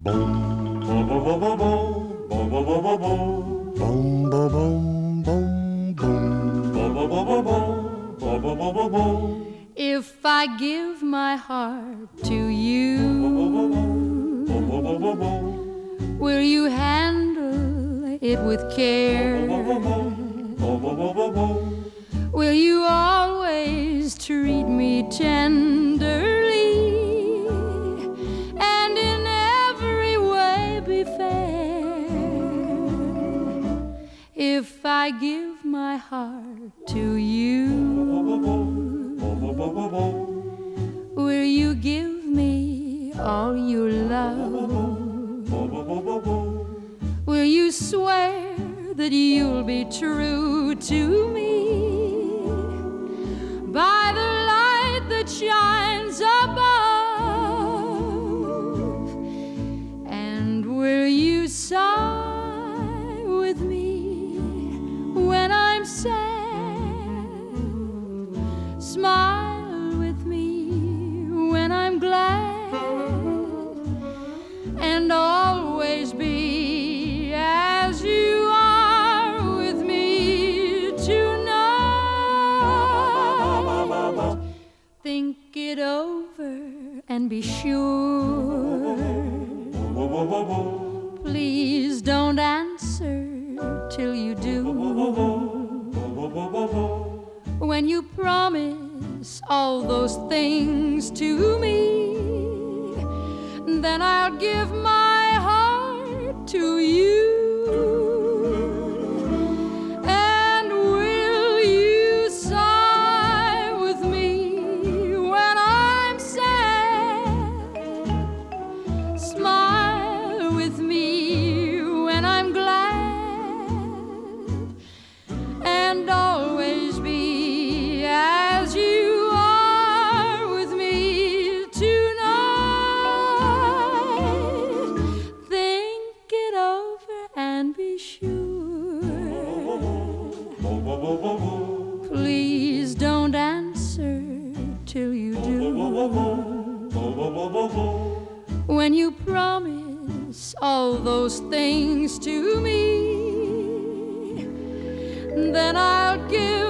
If I give my heart to you, will you handle it with care? Will you always treat me tenderly and in every way be fair? If I give my heart to you, will you give me all your love? Will you swear that you'll be true to me by the light that shines above? And will you sigh with me when I'm sad? Smile with me when I'm glad, and always be as you are with me tonight. Think it over and be sure. Please don't answer till you do. When you promise all those things to me, then I'll give my heart to you. And will you sigh with me when I'm sad? Smile with me when I'm glad, and always be as you are with me tonight. Think it over and be sure. Please don't answer till you do. When you promise all those things to me, then I'll give